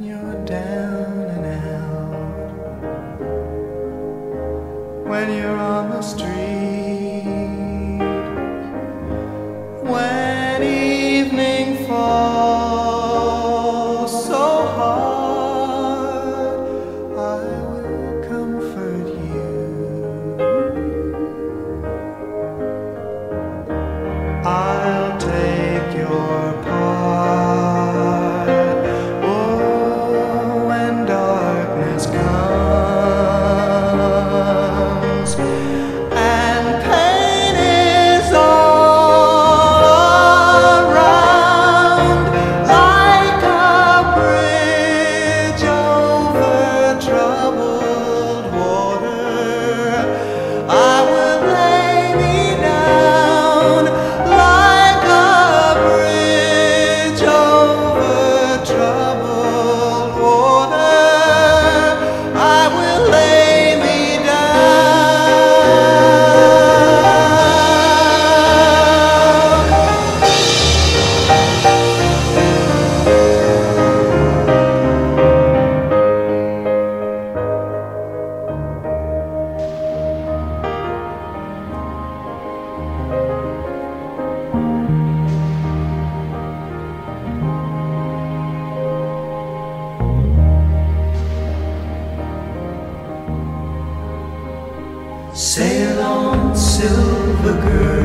when you're down and out, when you're on the street, when evening falls so hard, I will comfort you. I'll take your part. Oh, when darkness comes and pain is all around, like a bridge over troubled water, I will lay me down. Like a bridge over troubled water, I will lay me Sail on, silver girl.